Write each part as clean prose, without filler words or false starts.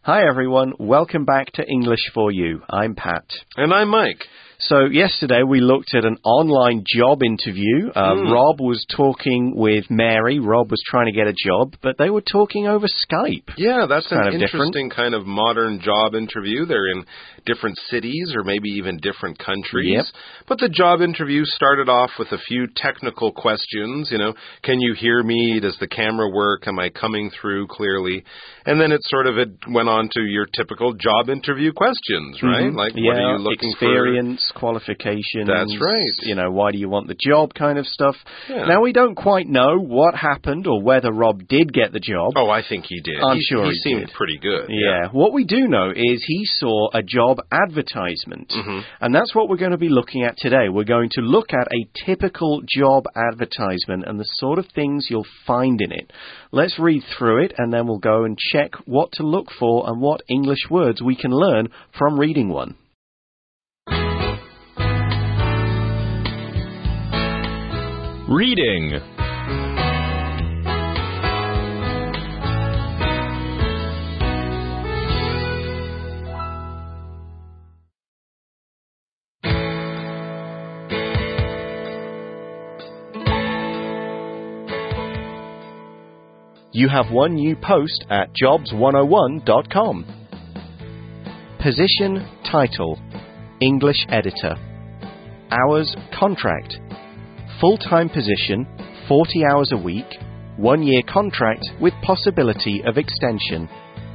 Hi everyone, welcome back to English for You. I'm Pat. And I'm Mike. So yesterday we looked at an online job interview. Rob was talking with Mary. Rob was trying to get a job, but they were talking over Skype. Yeah, that's kind an of interesting kind of modern job interview. They're in different cities or maybe even different countries. Yep. But the job interview started off with a few technical questions. You know, can you hear me? Does the camera work? Am I coming through clearly? And then it went on to your typical job interview questions, right? Like, what are you looking for? Experience, qualifications. That's right. You know, why do you want the job kind of stuff. Yeah. Now, we don't quite know what happened or whether Rob did get the job. Oh, I think he did. I'm sure he seemed did. pretty good. Yeah. What we do know is he saw a job advertisement. And that's what we're going to be looking at today. We're going to look at a typical job advertisement and the sort of things you'll find in it. Let's read through it and then we'll go and check what to look for and what English words we can learn from reading one. Reading. You have one new post at jobs101.com. Position, title, English editor. Hours, contract. Full-time position, 40 hours a week, 1-year contract with possibility of extension.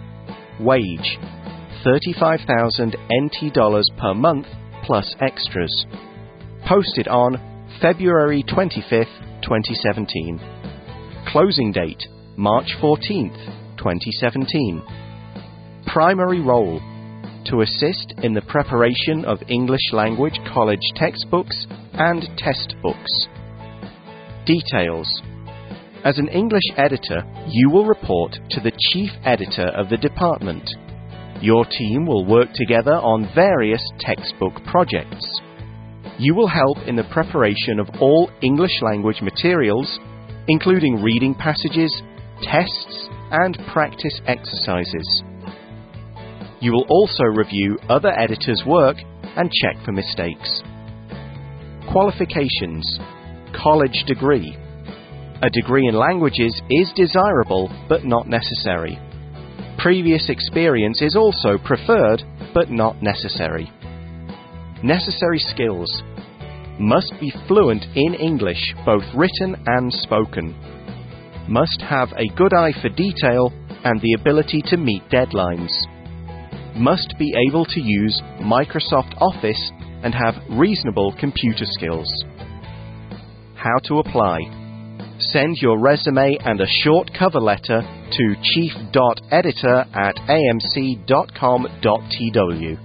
Wage, 35,000 NT dollars per month plus extras. Posted on February 25th, 2017. Closing date, March 14th, 2017. Primary role, to assist in the preparation of English language college textbooks and test books. Details. As an English editor, you will report to the chief editor of the department. Your team will work together on various textbook projects. You will help in the preparation of all English language materials, including reading passages, tests, and practice exercises. You will also review other editors' work and check for mistakes. Qualifications. College degree. A degree in languages is desirable but not necessary. Previous experience is also preferred but not necessary. Necessary skills. Must be fluent in English, both written and spoken. Must have a good eye for detail and the ability to meet deadlines. Must be able to use Microsoft Office and have reasonable computer skills. How to apply. Send your resume and a short cover letter to chief.editor@amc.com.tw.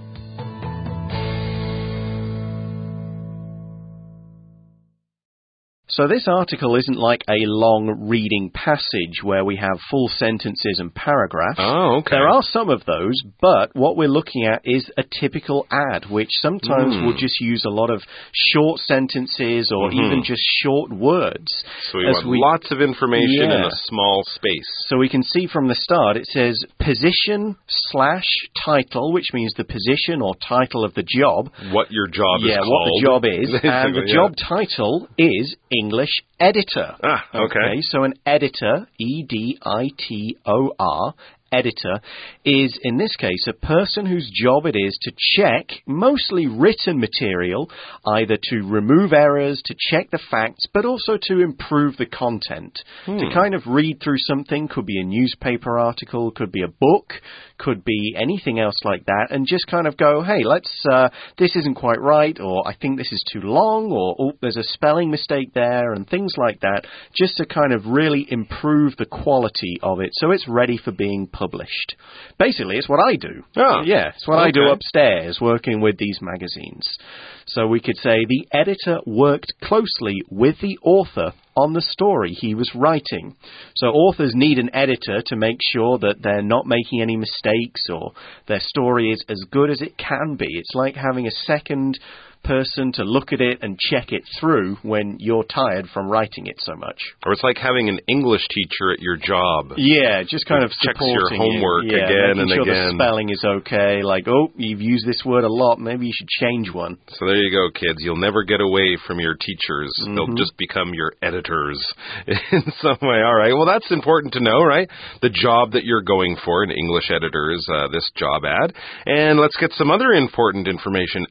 So this article isn't like a long reading passage where we have full sentences and paragraphs. Oh, okay. There are some of those, but what we're looking at is a typical ad, which sometimes will just use a lot of short sentences or even just short words. So we want lots of information in a small space. So we can see from the start, it says position/title, which means the position or title of the job. What your job is called. Yeah, what the job is. And the job title is English editor. Okay. So an editor, E-D-I-T-O-R, editor, is, in this case, a person whose job it is to check mostly written material, either to remove errors, to check the facts, but also to improve the content. To kind of read through something, could be a newspaper article, could be a book, could be anything else like that, and just kind of go, hey, this isn't quite right, or I think this is too long, or oh, there's a spelling mistake there, and things like that, just to kind of really improve the quality of it so it's ready for being published. Basically, it's what I do. Yeah, it's what I do upstairs, working with these magazines. So we could say the editor worked closely with the author on the story he was writing. So authors need an editor to make sure that they're not making any mistakes or their story is as good as it can be. It's like having a second person to look at it and check it through when you're tired from writing it so much. Or it's like having an English teacher at your job. Yeah, just kind of checks supporting your homework you. again and sure again. The spelling is okay. Like, oh, you've used this word a lot. Maybe you should change one. So there you go, kids. You'll never get away from your teachers. They'll just become your editors in some way. All right. Well, that's important to know, right? The job that you're going for, an English editor, is this job ad. And let's get some other important information.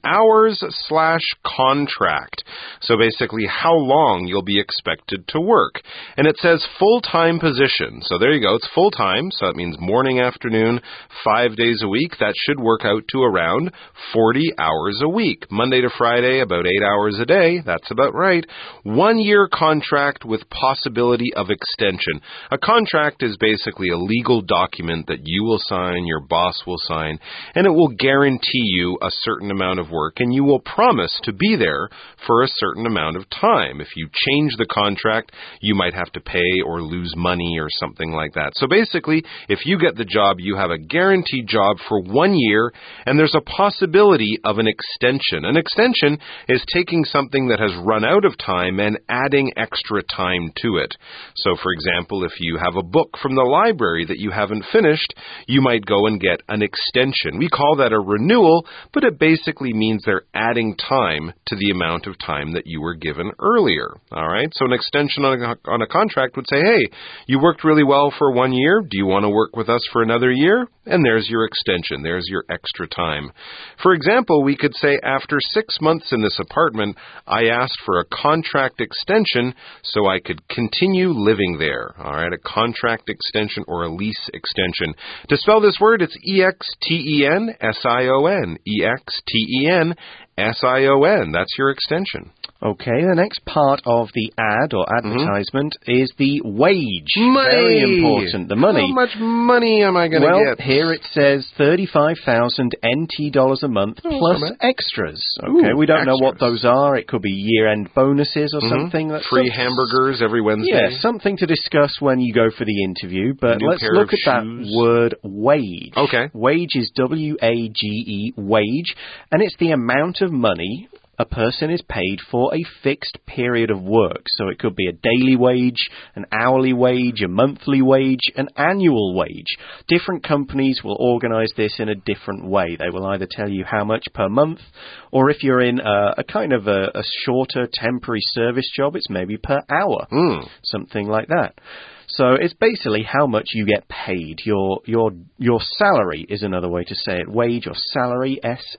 Hours/contract. So basically how long you'll be expected to work. And it says full-time position. So there you go. It's full-time. So that means morning, afternoon, 5 days a week. That should work out to around 40 hours a week. Monday to Friday, about 8 hours a day. That's about right. 1 year contract with possibility of extension. A contract is basically a legal document that you will sign, your boss will sign, and it will guarantee you a certain amount of work, and you will promise to be there for a certain amount of time. If you change the contract, you might have to pay or lose money or something like that. So basically, if you get the job, you have a guaranteed job for 1 year, and there's a possibility of an extension. An extension is taking something that has run out of time and adding extra time to it. So, for example, if you have a book from the library that you haven't finished, you might go and get an extension. We call that a renewal, but it basically means they're adding time to the amount of time that you were given earlier. All right? So an extension on a contract would say, hey, you worked really well for 1 year. Do you want to work with us for another year? And there's your extension. There's your extra time. For example, we could say after 6 months in this apartment, I asked for a contract extension so I could continue living there. All right, a contract extension or a lease extension. To spell this word, it's E-X-T-E-N-S-I-O-N. E-X-T-E-N-S-I-O-N. That's your extension. Okay, the next part of the ad or advertisement is the wage. Money! Very important, the money. How much money am I going to get? Well, here it says 35,000 NT dollars a month plus extras. Okay, we don't know what those are. It could be year-end bonuses or something. That's free hamburgers every Wednesday. Yeah, something to discuss when you go for the interview. But let's look at that word wage. Okay. Wage is W-A-G-E, wage, and it's the amount of money a person is paid for a fixed period of work. So it could be a daily wage, an hourly wage, a monthly wage, an annual wage. Different companies will organize this in a different way. They will either tell you how much per month, or if you're in a kind of a shorter temporary service job, it's maybe per hour, something like that. So it's basically how much you get paid. Your salary is another way to say it. Wage or salary,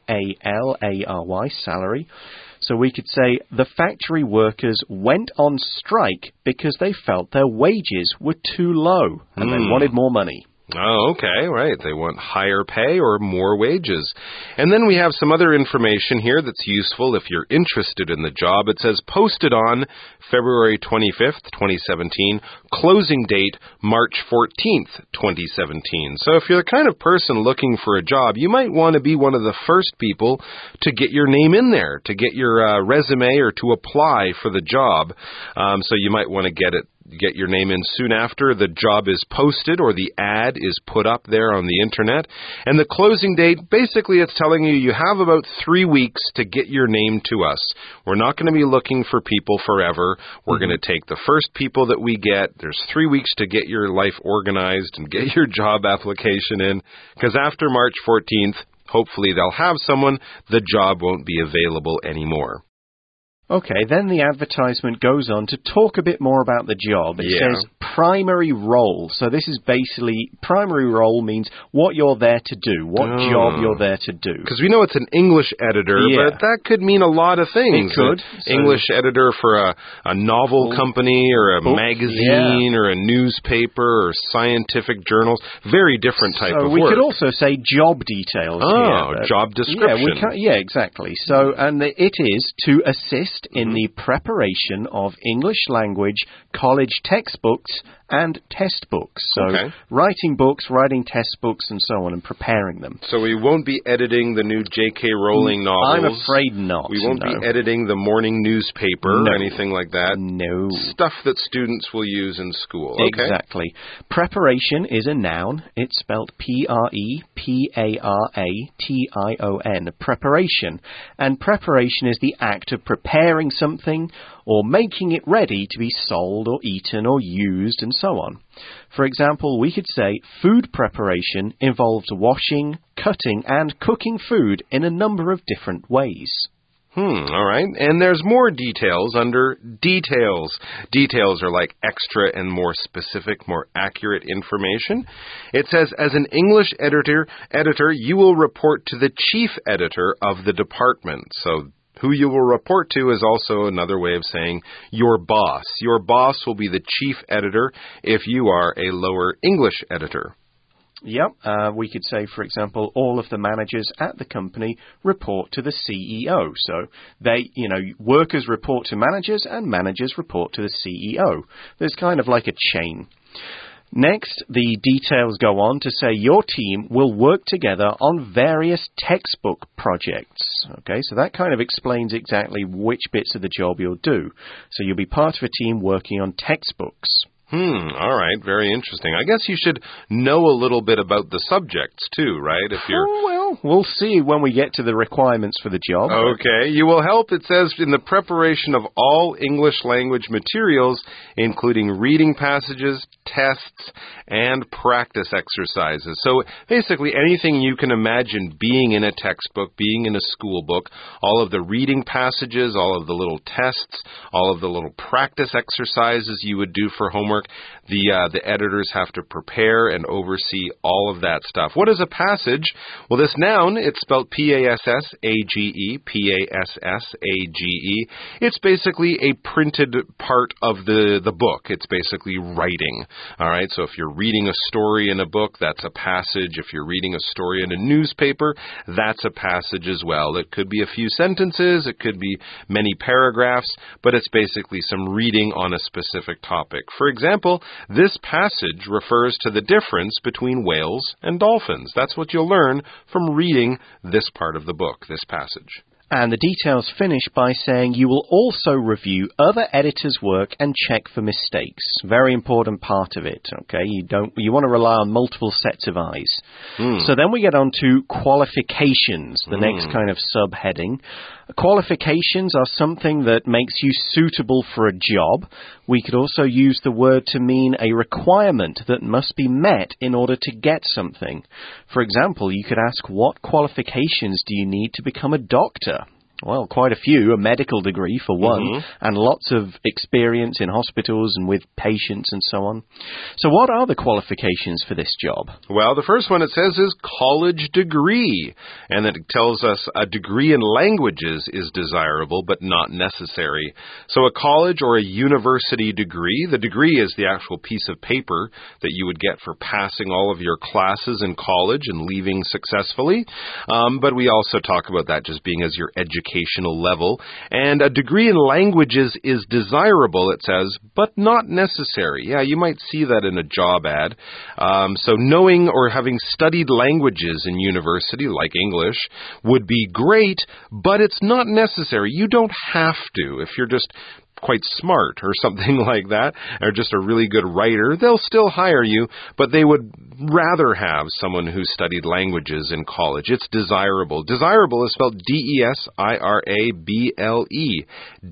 S-A-L-A-R-Y, salary. So we could say the factory workers went on strike because they felt their wages were too low and they wanted more money. Oh, okay, right. They want higher pay or more wages. And then we have some other information here that's useful if you're interested in the job. It says posted on February 25th, 2017, closing date March 14th, 2017. So if you're the kind of person looking for a job, you might want to be one of the first people to get your name in there, to get your resume or to apply for the job. So you might want to get your name in soon after the job is posted or the ad is put up there on the internet. And the closing date, basically it's telling you have about 3 weeks to get your name to us. We're not going to be looking for people forever. We're going to take the first people that we get. There's 3 weeks to get your life organized and get your job application in, because after March 14th, hopefully they'll have someone. The job won't be available anymore. Okay, then the advertisement goes on to talk a bit more about the job. It says primary role. So this is basically, primary role means what you're there to do, what job you're there to do. Because we know it's an English editor, but that could mean a lot of things. It could. English editor for a novel company or a magazine or a newspaper or scientific journals. Very different type of work. So we could also say job details here. Job description. Exactly. So, and it is to assist in the preparation of English language college textbooks and test books. So Okay. writing books, writing test books, and so on, and preparing them. So we won't be editing the new J.K. Rowling novels. I'm afraid not. We won't no. be editing the morning newspaper or anything like that. No. Stuff that students will use in school. Okay. Exactly. Preparation is a noun. It's spelled P-R-E-P-A-R-A-T-I-O-N. Preparation. And preparation is the act of preparing something or making it ready to be sold or eaten or used and so on. For example, we could say food preparation involves washing, cutting and cooking food in a number of different ways. All right. And there's more details under details. Details are like extra and more specific, more accurate information. It says, as an English editor, you will report to the chief editor of the department. So who you will report to is also another way of saying your boss. Your boss will be the chief editor if you are a lower English editor. Yep, we could say, for example, all of the managers at the company report to the CEO. So workers report to managers and managers report to the CEO. There's kind of like a chain. Next, the details go on to say your team will work together on various textbook projects. Okay, so that kind of explains exactly which bits of the job you'll do. So you'll be part of a team working on textbooks. All right. Very interesting. I guess you should know a little bit about the subjects, too, right? If you're... Oh, well, we'll see when we get to the requirements for the job. Okay. You will help, it says, in the preparation of all English language materials, including reading passages, tests, and practice exercises. So basically anything you can imagine being in a textbook, being in a school book, all of the reading passages, all of the little tests, all of the little practice exercises you would do for homework. The editors have to prepare and oversee all of that stuff. What is a passage? Well, this noun, it's spelled P-A-S-S-A-G-E, P-A-S-S-A-G-E. It's basically a printed part of the book. It's basically writing. All right, so if you're reading a story in a book, that's a passage. If you're reading a story in a newspaper, that's a passage as well. It could be a few sentences, it could be many paragraphs, but it's basically some reading on a specific topic. For example, this passage refers to the difference between whales and dolphins. That's what you'll learn from reading this part of the book, this passage. And the details finish by saying you will also review other editors' work and check for mistakes. Very important part of it, okay? You want to rely on multiple sets of eyes. So then we get on to qualifications, the next kind of subheading. Qualifications are something that makes you suitable for a job. We could also use the word to mean a requirement that must be met in order to get something. For example, you could ask, what qualifications do you need to become a doctor? Well, quite a few. A medical degree, for one, and lots of experience in hospitals and with patients and so on. So what are the qualifications for this job? Well, the first one it says is college degree. And it tells us a degree in languages is desirable, but not necessary. So a college or a university degree, the degree is the actual piece of paper that you would get for passing all of your classes in college and leaving successfully. But we also talk about that just being as your educational level. And a degree in languages is desirable, it says, but not necessary. Yeah, you might see that in a job ad. So knowing or having studied languages in university, like English, would be great, but it's not necessary. You don't have to. If you're just quite smart or something like that, or just a really good writer, they'll still hire you, but they would rather have someone who studied languages in college. It's desirable. Desirable is spelled D-E-S-I-R-A-B-L-E.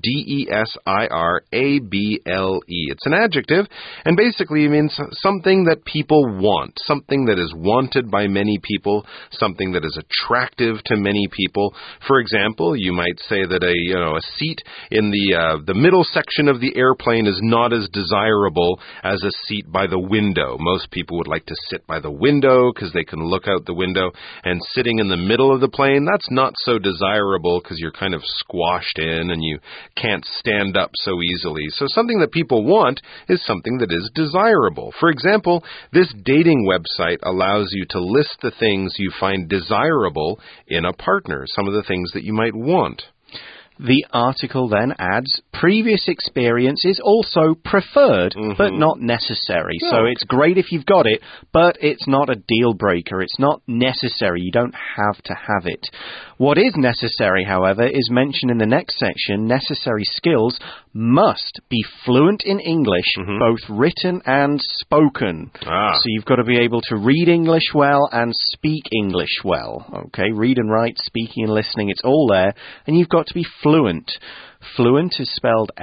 D-E-S-I-R-A-B-L-E. It's an adjective, and basically it means something that people want, something that is wanted by many people, something that is attractive to many people. For example, you might say that a seat in the middle section of the airplane is not as desirable as a seat by the window. Most people would like to sit by the window because they can look out the window, and sitting in the middle of the plane, that's not so desirable because you're kind of squashed in and you can't stand up so easily. So something that people want is something that is desirable. For example, this dating website allows you to list the things you find desirable in a partner, some of the things that you might want. The article then adds, previous experience is also preferred, but not necessary. Oh, so it's great if you've got it, but it's not a deal breaker. It's not necessary. You don't have to have it. What is necessary, however, is mentioned in the next section. Necessary skills must be fluent in English, both written and spoken. So you've got to be able to read English well and speak English well. Okay, read and write, speaking and listening, it's all there. And you've got to be fluent. Fluent is spelled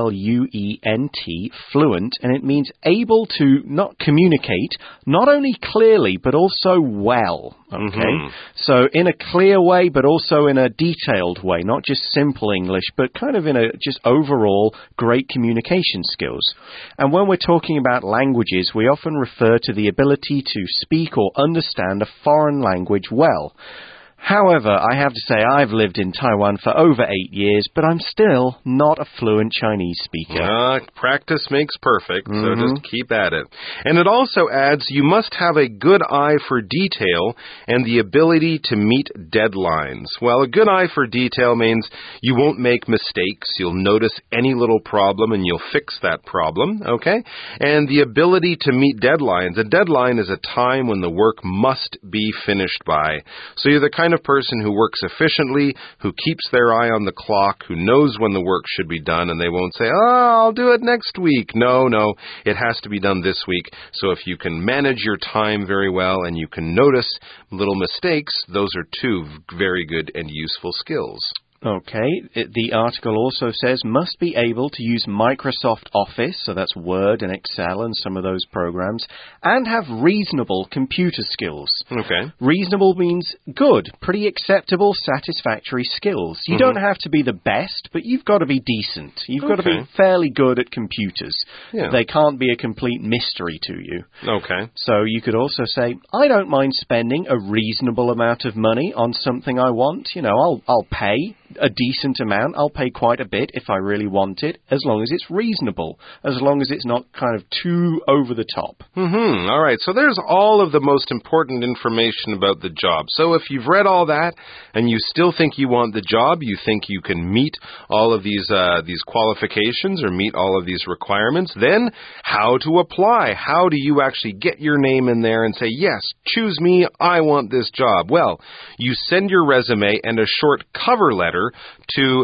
F-L-U-E-N-T, fluent, and it means able to not communicate, not only clearly, but also well. Okay? So in a clear way, but also in a detailed way, not just simple English, but kind of in a just overall great communication skills. And when we're talking about languages, we often refer to the ability to speak or understand a foreign language well. However, I have to say I've lived in Taiwan for over 8 years, but I'm still not a fluent Chinese speaker. Practice makes perfect, so just keep at it. And it also adds, you must have a good eye for detail and the ability to meet deadlines. Well, a good eye for detail means you won't make mistakes. You'll notice any little problem and you'll fix that problem, okay? And the ability to meet deadlines. A deadline is a time when the work must be finished by. So you're the kind of person who works efficiently, who keeps their eye on the clock, who knows when the work should be done, and they won't say, I'll do it next week. No, it has to be done this week. So if you can manage your time very well and you can notice little mistakes, those are two very good and useful skills. Okay, the article also says must be able to use Microsoft Office, so that's Word and Excel and some of those programs, and have reasonable computer skills. Okay. Reasonable means good, pretty acceptable, satisfactory skills. You don't have to be the best, but you've got to be decent. You've got to be fairly good at computers. Yeah. They can't be a complete mystery to you. Okay. So you could also say, I don't mind spending a reasonable amount of money on something I want. You know, I'll pay a decent amount. I'll pay quite a bit if I really want it, as long as it's reasonable, as long as it's not kind of too over the top. All right, so there's all of the most important information about the job. So if you've read all that and you still think you want the job, you think you can meet all of these qualifications or meet all of these requirements, then how to apply? How do you actually get your name in there and say, yes, choose me, I want this job? Well, you send your resume and a short cover letter to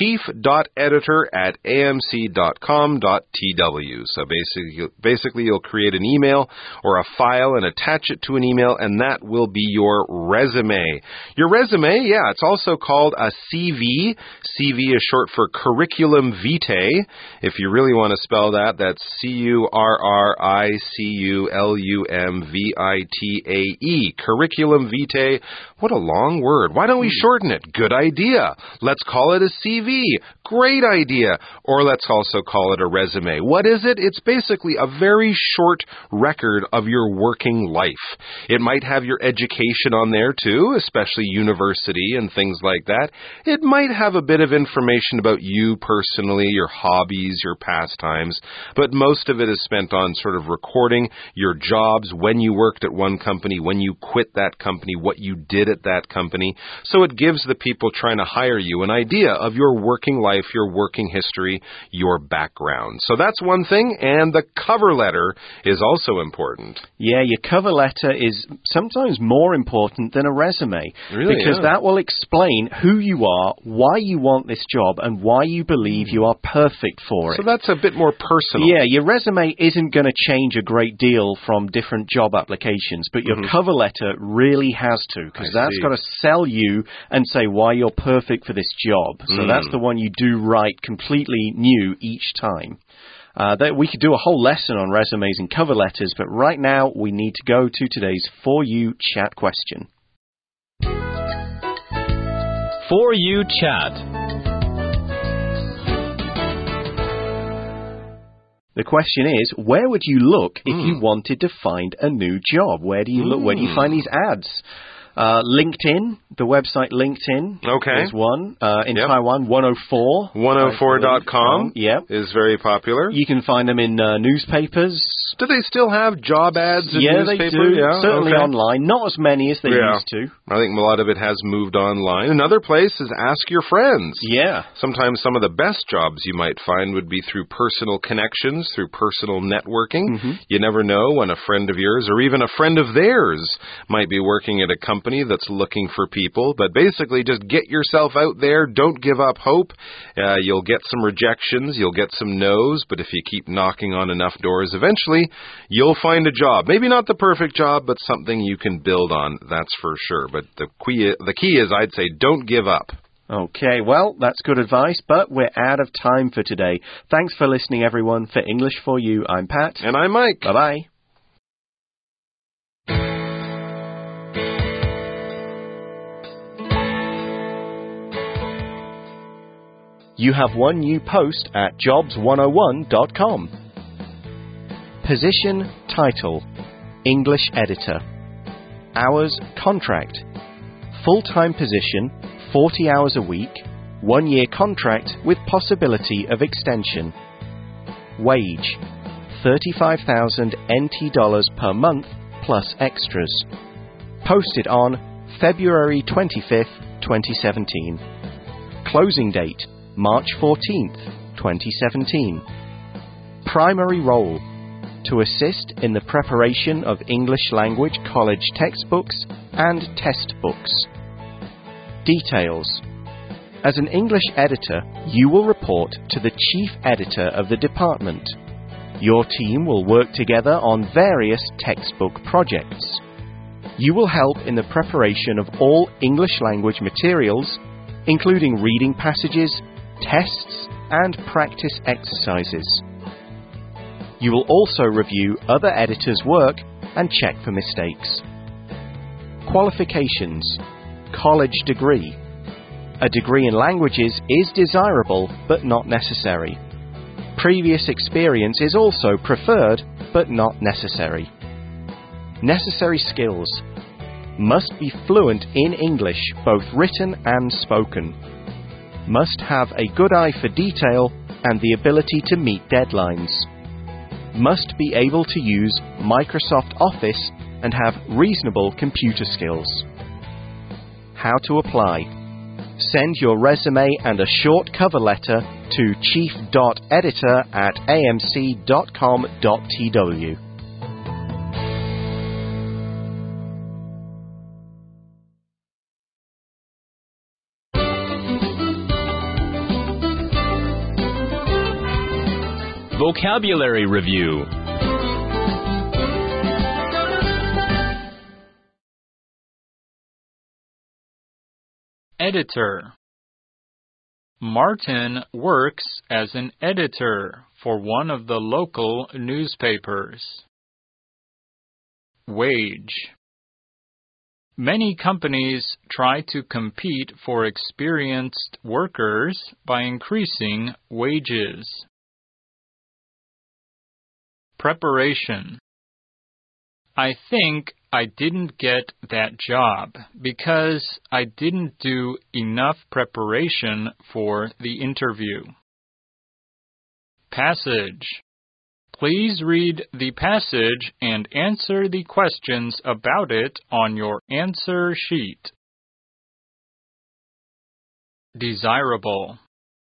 chief.editor@amc.com.tw. So basically you'll create an email or a file and attach it to an email, and that will be your resume. Your resume, it's also called a CV. CV is short for curriculum vitae. If you really want to spell that, that's curriculumvitae. Curriculum vitae. What a long word. Why don't we shorten it? Good idea. Let's call it a CV. Great idea. Or let's also call it a resume. What is it? It's basically a very short record of your working life. It might have your education on there too, especially university and things like that. It might have a bit of information about you personally, your hobbies, your pastimes, but most of it is spent on sort of recording your jobs, when you worked at one company, when you quit that company, what you did at that company. So it gives the people trying to hire you an idea of your working life, your working history, your background. So that's one thing, and the cover letter is also important. Yeah, your cover letter is sometimes more important than a resume. Really? Because that will explain who you are, why you want this job, and why you believe you are perfect for it. So that's a bit more personal. Yeah, your resume isn't going to change a great deal from different job applications, but your cover letter really has to, because that's got to sell you and say why you're perfect for this job. So that's the one you do write completely new each time. We could do a whole lesson on resumes and cover letters, but right now we need to go to today's For You Chat question. For You Chat. The question is, where would you look if you wanted to find a new job? Where do you look? Where do you find these ads? LinkedIn, the website LinkedIn is one. In Taiwan, 104. 104.com is very popular. You can find them in newspapers. Do they still have job ads in newspapers? They do. Certainly online. Not as many as they used to. I think a lot of it has moved online. Another place is Ask Your Friends. Yeah. Sometimes some of the best jobs you might find would be through personal connections, through personal networking. You never know when a friend of yours or even a friend of theirs might be working at a company that's looking for people. But basically, just get yourself out there. Don't give up hope. You'll get some rejections. You'll get some no's. But if you keep knocking on enough doors, eventually you'll find a job. Maybe not the perfect job, but something you can build on, that's for sure. But the key is, I'd say, don't give up. Okay, well, that's good advice, but we're out of time for today. Thanks for listening, everyone. For English for You, I'm Pat. And I'm Mike. Bye-bye. You have one new post at jobs101.com. Position, title, English editor. Hours, contract. Full-time position, 40 hours a week, 1 year contract with possibility of extension. Wage, 35,000 NT dollars per month plus extras. Posted on February 25th, 2017. Closing date, March 14th, 2017. Primary role, to assist in the preparation of English language college textbooks and test books. Details. As an English editor, you will report to the chief editor of the department. Your team will work together on various textbook projects. You will help in the preparation of all English language materials, including reading passages, tests, and practice exercises. You will also review other editors' work and check for mistakes. Qualifications. College degree. A degree in languages is desirable but not necessary. Previous experience is also preferred but not necessary. Necessary skills. Must be fluent in English, both written and spoken. Must have a good eye for detail and the ability to meet deadlines. Must be able to use Microsoft Office and have reasonable computer skills. How to apply. Send your resume and a short cover letter to chief.editor@amc.com.tw. Vocabulary Review. Editor. Martin works as an editor for one of the local newspapers. Wage. Many companies try to compete for experienced workers by increasing wages. Preparation. I think I didn't get that job because I didn't do enough preparation for the interview. Passage. Please read the passage and answer the questions about it on your answer sheet. Desirable.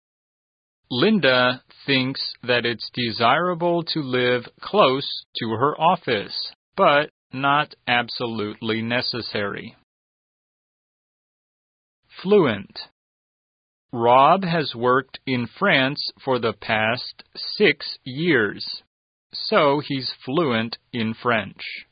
Linda thinks that it's desirable to live close to her office, but not absolutely necessary. Fluent. Rob has worked in France for the past 6 years, so he's fluent in French.